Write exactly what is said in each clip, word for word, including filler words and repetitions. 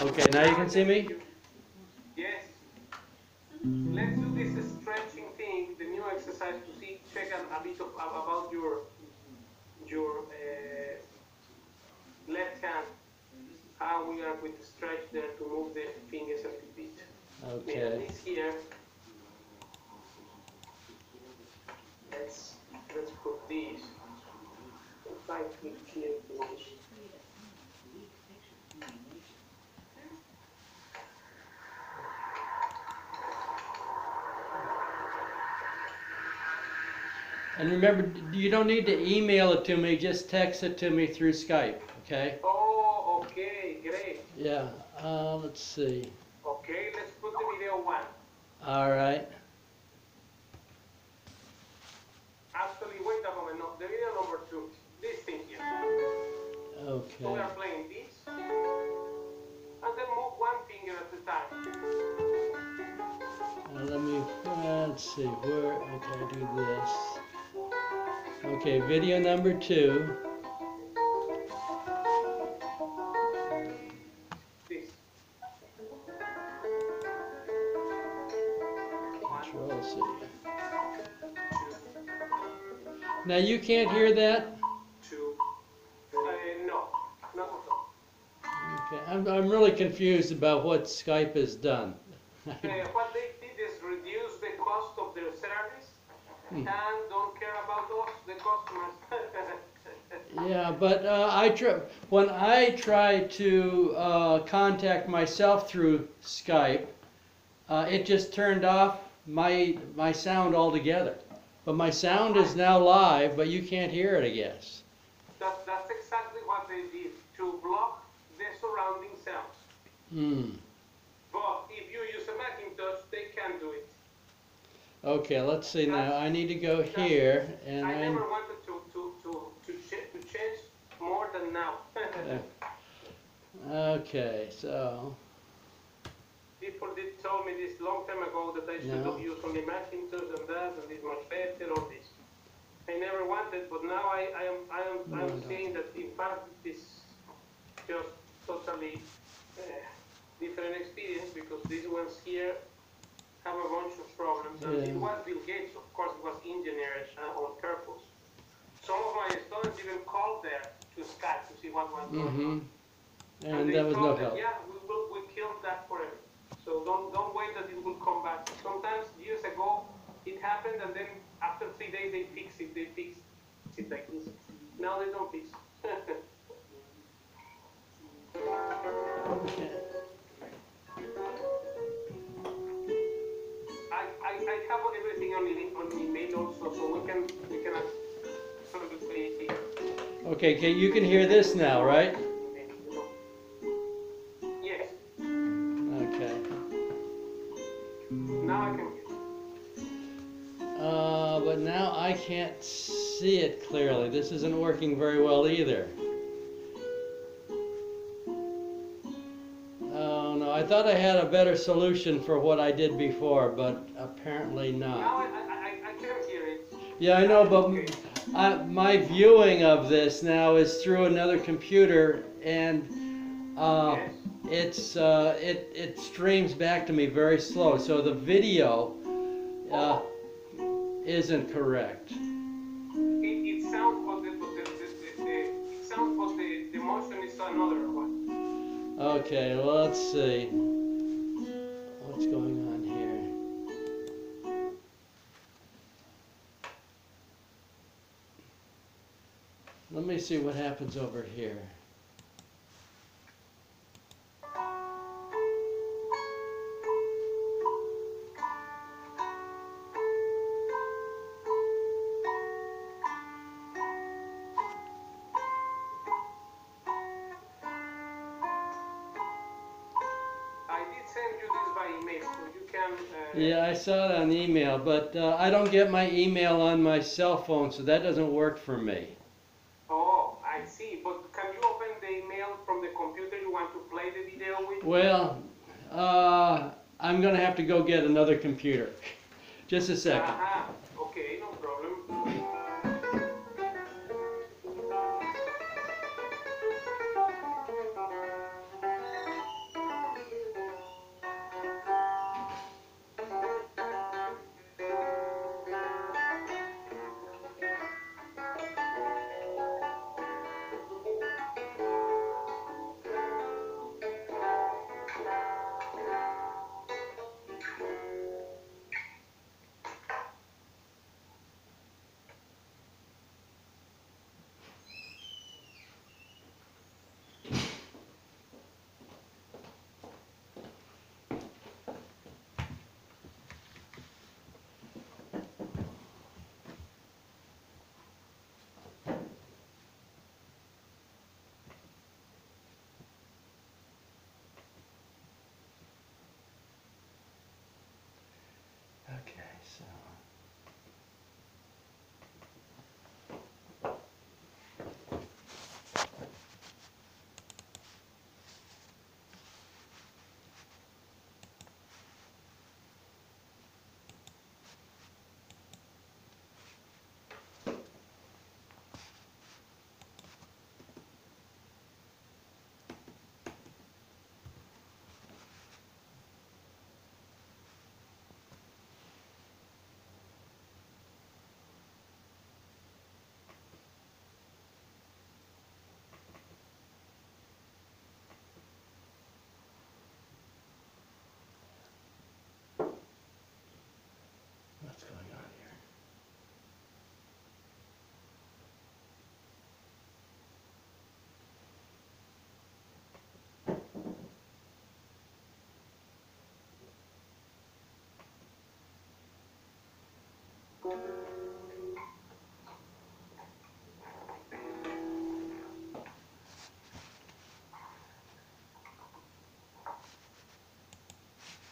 Okay, now you can see me? Yes. Let's do this stretching thing, the new exercise to see, check a, a bit of about your your uh, left hand, how we are going to stretch there to move the fingers a little bit. Mira, Okay. this here, let's let's put this. If I click here, please. And remember, you don't need to email it to me, just text it to me through Skype, okay? Oh, okay, great. Yeah, uh, let's see. Okay, let's put the video one. All right. Actually, wait a moment, no, the video number two. This thing here. Okay. So we are playing this. And then move one finger at a time. Uh, let me, uh, let's see, where, okay, do this. Okay, video number two. This. Control C. Now you can't hear that? Two. Uh, no, not at all. Okay, I'm, I'm really confused about what Skype has done. Uh, what they did is reduce the cost of their service and don't care about us, the customers. Yeah, but uh, I try, when I try to uh, contact myself through Skype, uh, it just turned off my my sound altogether. But my sound is now live, but you can't hear it, I guess. That's, that's exactly what they did, to block the surrounding sounds. Hmm. But if you use a Macintosh, they can do it. Okay, let's see now. I need to go here, and I I. never wanted to to to to, ch to change more than now. Okay, so. People did tell me this long time ago that I should No. use only Macintosh and that, and this much better, all this. I never wanted, but now I, I am I am No, I am no. seeing that in fact it's just totally uh, different experience, because these ones here have a bunch of problems. And Yeah. it was Bill Gates, of course, it was engineered uh, on purpose. Some of my students even called there to Skype to see what was going Mm-hmm. on. And, And they that was no told them, help. yeah, we will we killed that forever. So don't don't wait that it will come back. Sometimes years ago it happened, and then after three days they fix it. They fix it like this. Now they don't fix. Okay. I, I, I have everything on the on the email also, so we can we can absolutely. Okay, okay, you can hear this now, right? Yes. Okay. Now I can hear. Uh, but now I can't see it clearly. This isn't working very well either. Oh no, I thought I had a better solution for what I did before, but apparently Now not. I, I, I, I can hear it. Yeah, I know, but Okay. I, my viewing of this now is through another computer, and uh, Yes. it's uh, it it streams back to me very slow. So the video uh, isn't correct. It, it sounds, but the, but the, the, the, the it sounds, but the, the motion is another one. Okay, well, let's see what's going on here. Let me see what happens over here. I did send you this by email, so you can. Uh, Yeah, I saw it on email, but uh, I don't get my email on my cell phone, so that doesn't work for me. Oh, I see. But can you open the email from the computer you want to play the video with? Well, uh, I'm going to have to go get another computer. Just a second. Aha. Okay, no problem.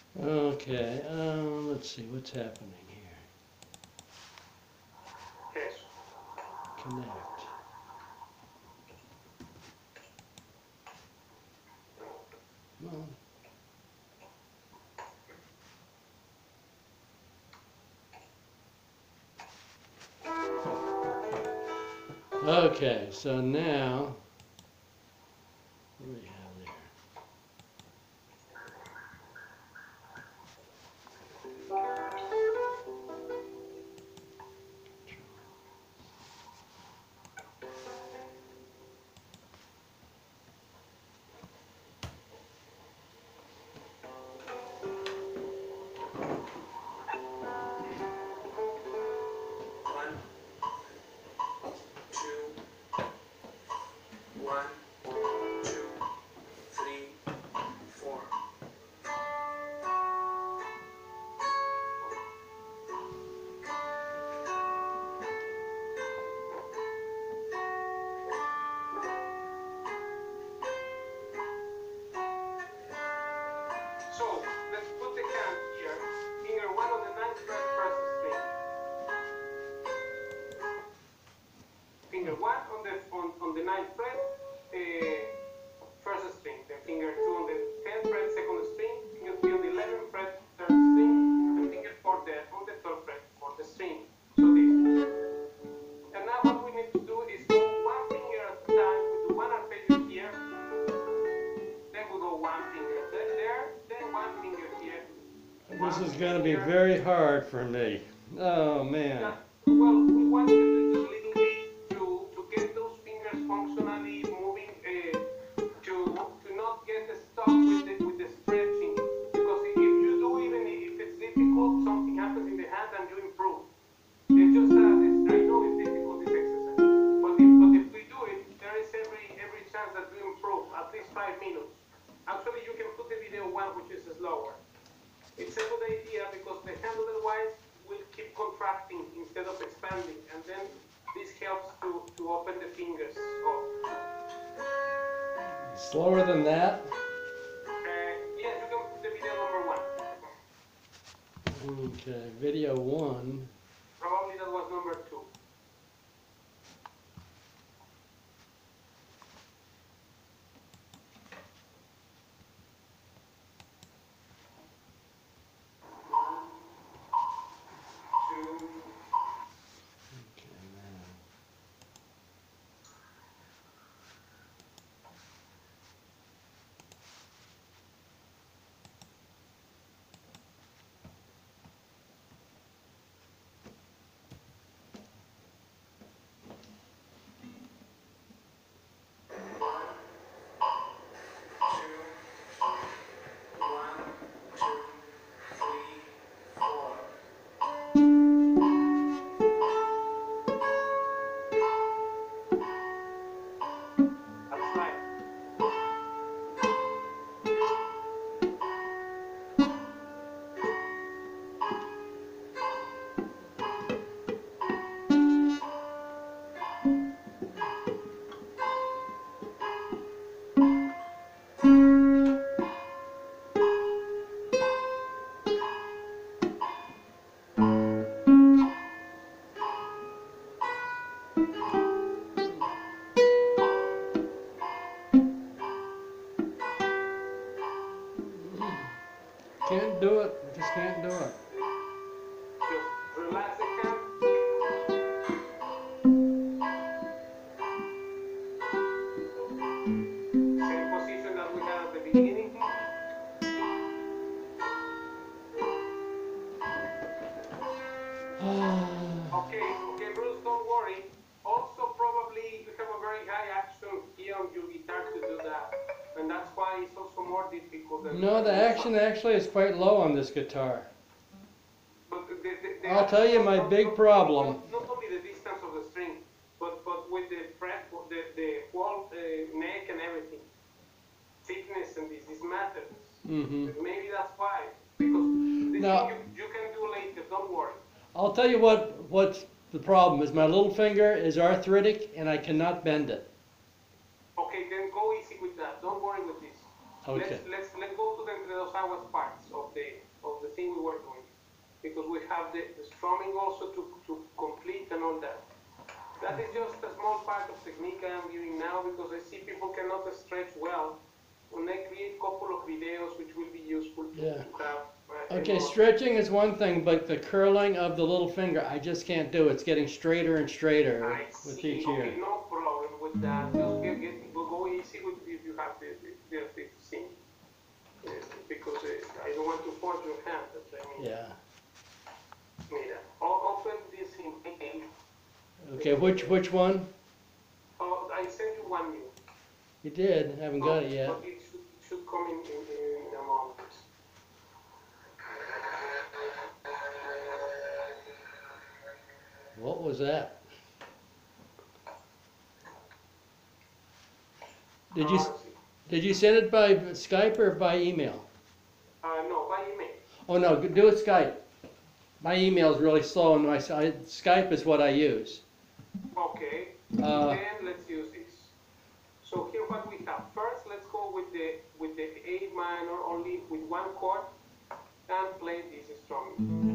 Okay, um, let's see what's happening here. Yes. Connect. Well, okay, so now what do we have there? One, two, one, two, three, four. So let's put the hand here. Finger one on the ninth fret, press the string. Finger one on the on, on the ninth fret, uh, first string. Then finger two on the tenth fret, second string. Finger three on the eleventh fret, third string, and finger four there on the third fret, fourth string. So this. And now what we need to do is go one finger at a time. We do one arpeggio here. Then we go one finger there, there then one finger here. This is going to be very hard for me. Oh man. Yeah. Well, we want to do just a little bit to, to get those fingers functionally moving, uh, to to not get stuck with the, with the stretching. Because if you do, even if it's difficult, something happens in the hand and you improve. It's just that it's, I know it's difficult, this exercise. But if, but if we do it, there is every every chance that we improve, at least five minutes. Actually, you can put the video one, which is slower. It's a good idea because the hand otherwise will keep contracting instead of expanding, and then this helps to, to open the fingers up. Slower than that? Uh, yes, you can put the video number one. Okay, video one. Probably that was number two. Okay, now. That's right. Can't do it. Just can't do it. Just relax the hand. Same position that we had at the beginning. Okay, okay, Bruce, don't worry. Also, probably you have a very high action here on your guitar to do that, and that's why it's also more difficult. Than No, the action actually is quite low on this guitar. But the, the, the I'll tell you my not- big not- problem. Not, not only the distance of the string, but but with the fret, the the whole uh, neck and everything, thickness and this this matters. Mm-hmm. Maybe that's why. Because this Now- thing you, you can do later. Don't worry. I'll tell you what what's the problem is my little finger is arthritic and I cannot bend it. Okay, then go easy with that. Don't worry with this. Okay. Let's let's let's go to the the entre dos aguas parts of the of the thing we were doing, because we have the, the strumming also to, to complete and all that. That is just a small part of technique I'm giving now, because I see people cannot stretch well. When I create a couple of videos which will be useful to, Yeah. to have. Uh, Okay, more. stretching is one thing, but the curling of the little finger, I just can't do. It's getting straighter and straighter I with see. each Okay, year. no problem with that. Just get, get go, go easy with if you have the the, the, the thing, uh, because uh, I don't want to force your hand. That's what I mean. Yeah. Mira, o- open this email. Okay, which which one? Oh, I sent you one new. You did. Haven't got it yet. But it should, it should come in, in, in a moment. What was that? Did you Uh, did you send it by Skype or by email? uh, no, by email. Oh no, do it Skype. My email is really slow, and my I, Skype is what I use. Okay. Uh, Then let's use this. So here what we have. First, let's go with the with the A minor only with one chord and play this strumming.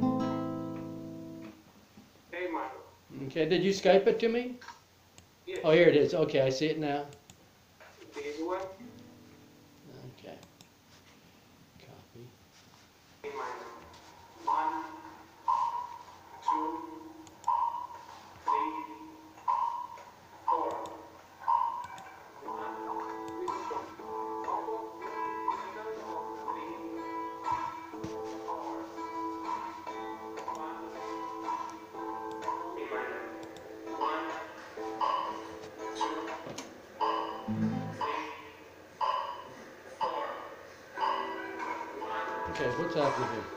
A minor. Okay, did you Skype it to me? Yes. Oh, here it is. Okay, I see it now. This one. Okay. Copy. A minor. One, two, three, four. One. This is from oboe, finger of three, four. One. A minor. One, two, three, four. One. Okay, what's happening here?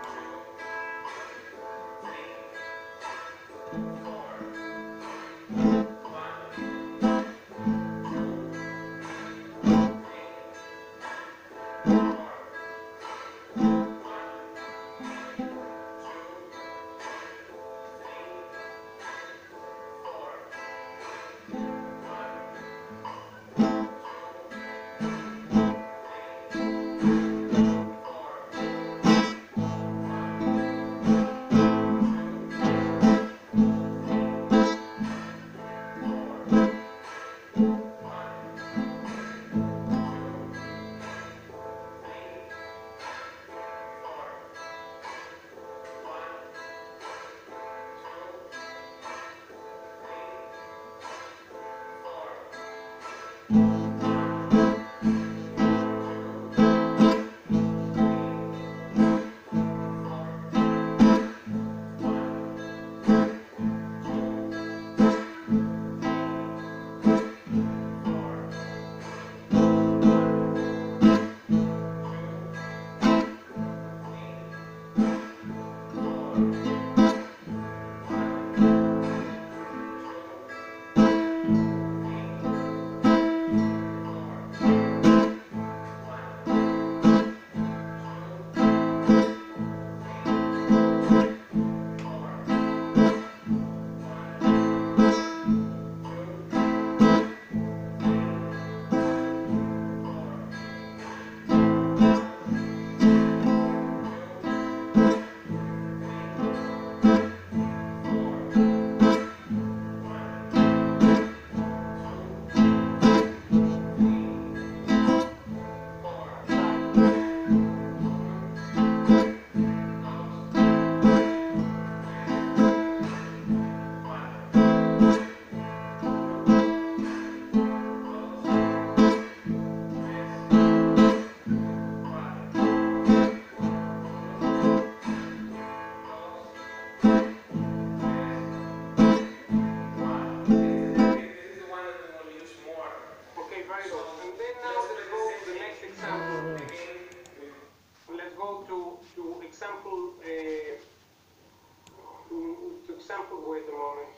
example, wait a moment.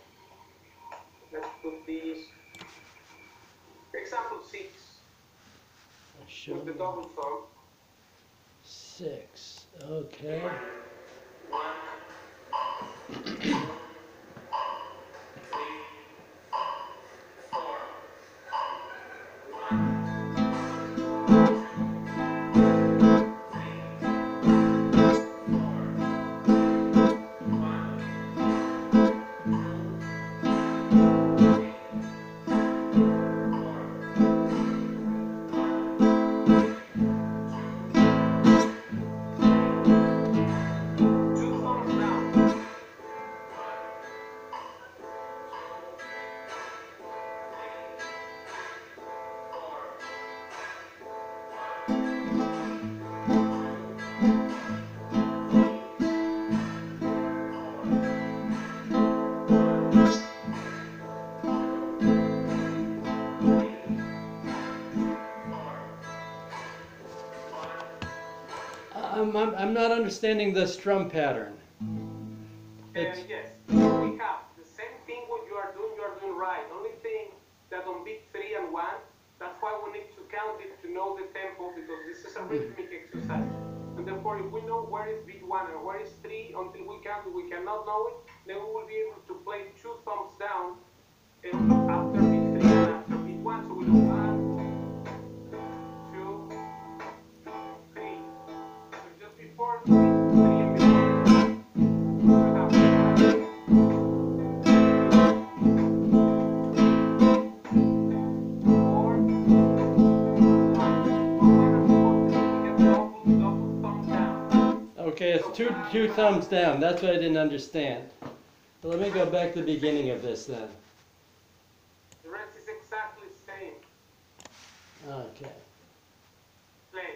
Let's put these. Example six Show with the double thumb. six. Okay. One, two, three, four. One, two, three, four. I'm, I'm, I'm not understanding the strum pattern. Uh, It's, yes, we have the same thing what you are doing, you are doing right. Only thing that on beat three and one, that's why we need to count it to know the tempo, because this is a rhythmic exercise. And therefore, if we know where is beat one and where is three, until we count it, we cannot know it, then we will be able to play two thumbs down and after beat three and after beat one. So we do one, two, three. So just before beat three and beat one, we have okay, it's two, two thumbs down. That's what I didn't understand. So let me go back to the beginning of this then. the rest is exactly the same. Okay. Play.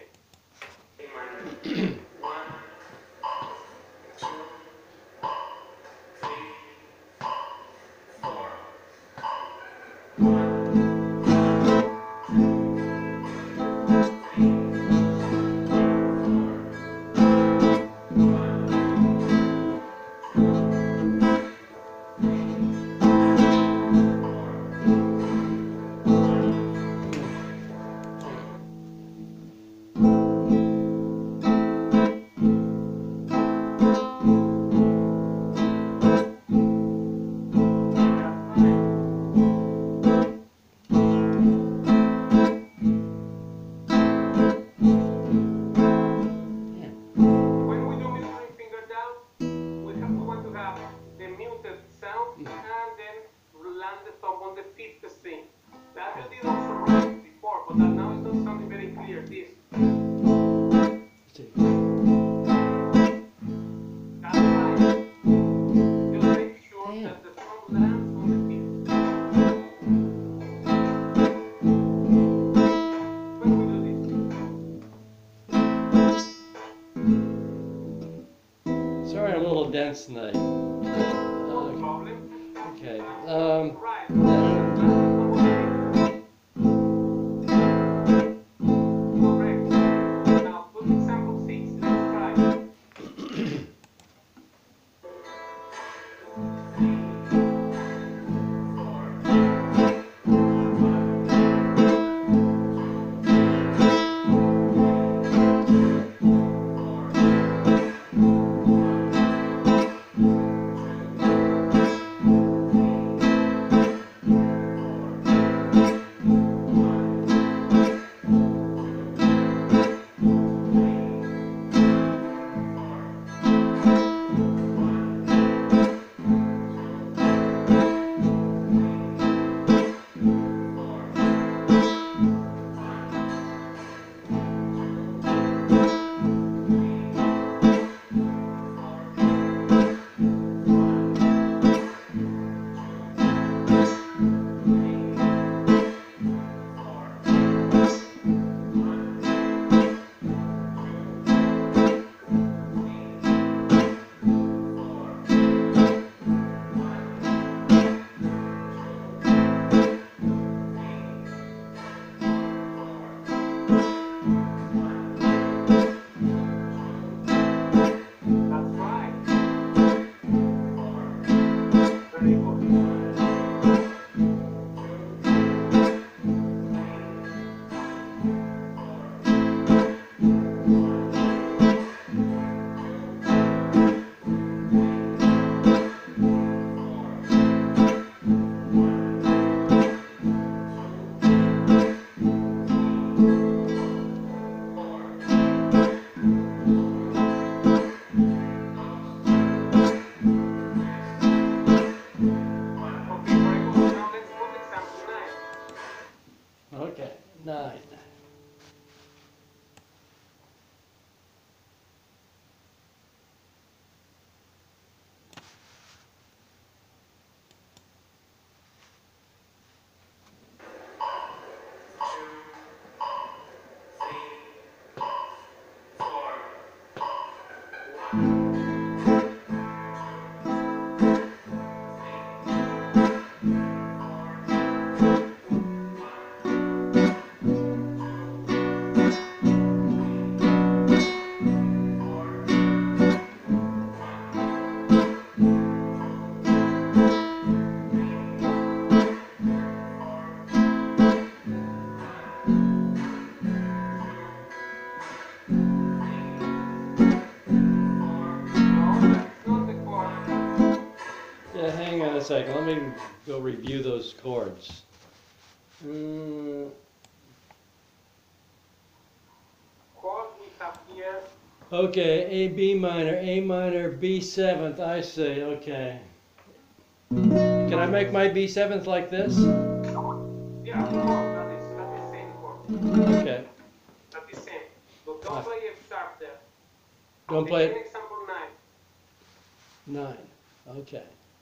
When we do middle finger down, we have we want to have the muted sound and then land the thumb on the fifth string. That you did also right before, but that now is not sounding very clear. This. That's right. Just make sure Damn. that the thumb lands on the fifth. When we do this. Sorry, I'm a little dense tonight. No Uh, problem. okay. Um, Right. Correct. Now put example six. Let's try. second. Let me go review those chords. Mm, Chords we have here. okay, A, B minor, A minor, B seventh. I see. Okay. Can I make my B seventh like this? Yeah, of course, that is not the same chord. Okay. Not the same. But don't Ah. play F sharp there. Don't Take play an it. example nine. Nine. Okay.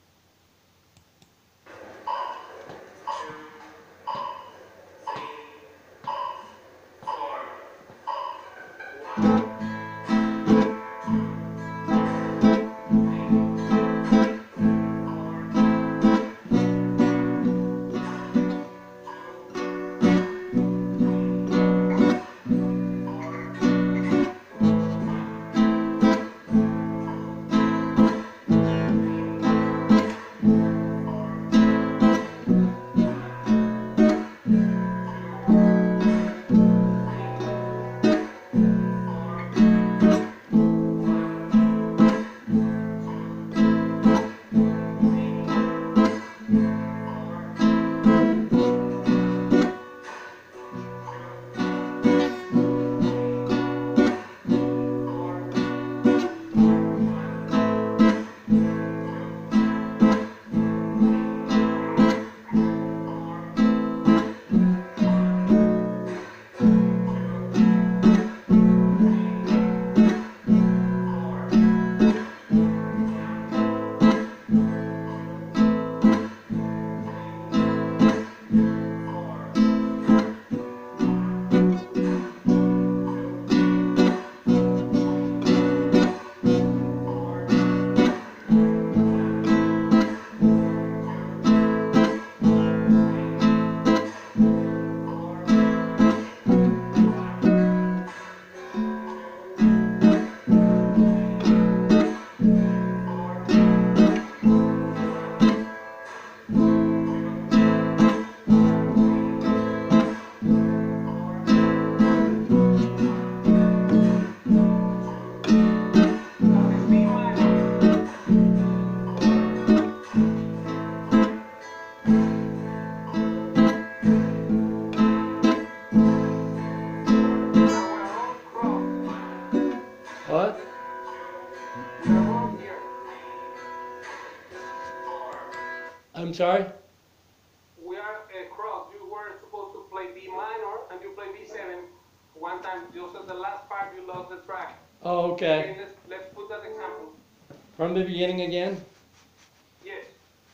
What? You're wrong here. I'm sorry? We are uh, cross. You were supposed to play B minor and you play B seven. One time, just at the last part, you lost the track. Oh, okay. Okay, let's, let's put that example. From the beginning again? Yes.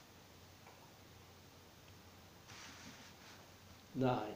Nine.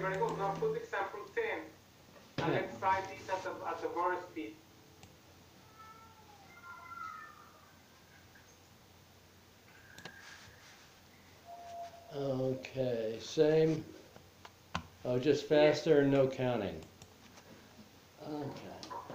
very good. Now put example ten, and Yeah. let's try this at the, at the more speed. Okay, same. Oh, just faster, no counting. Okay.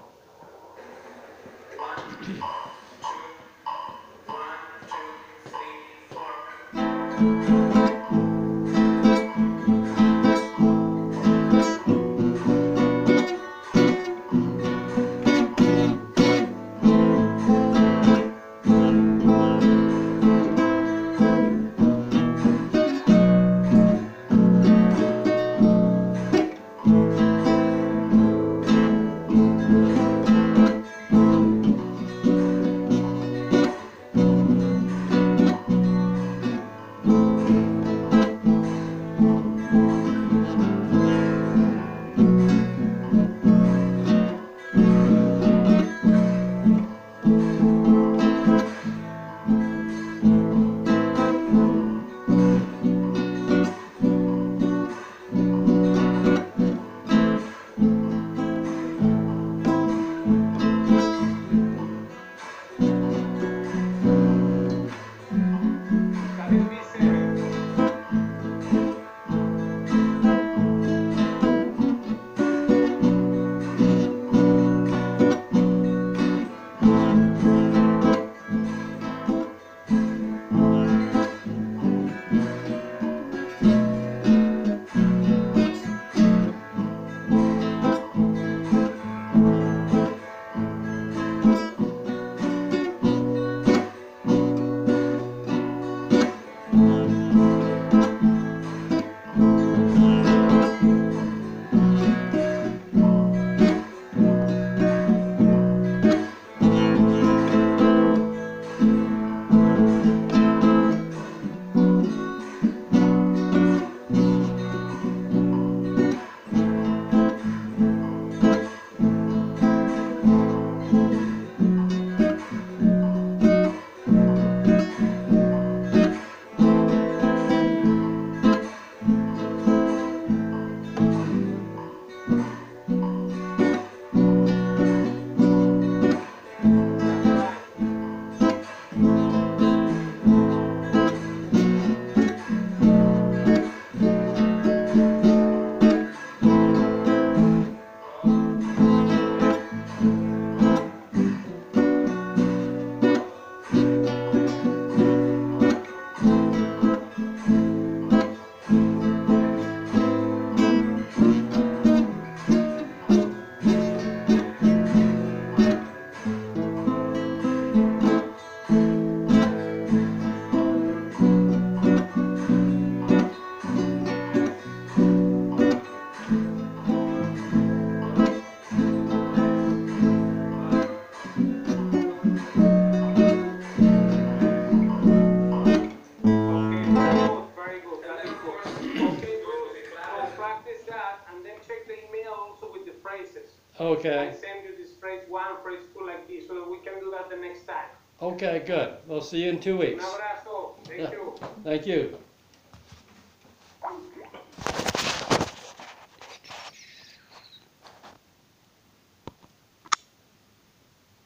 That is B seven. I Okay, send you this phrase one, phrase two like this, so that we can do that the next time. okay, good. We'll see you in two Un weeks. abrazo. Thank Yeah. you. Thank you.